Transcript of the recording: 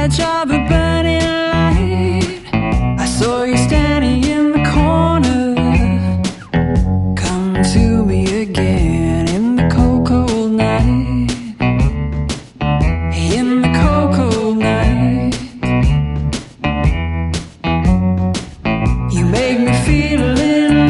edge of a burning light. I saw you standing in the corner. Come to me again in the cold, cold night. In the cold, cold night. You make me feel a little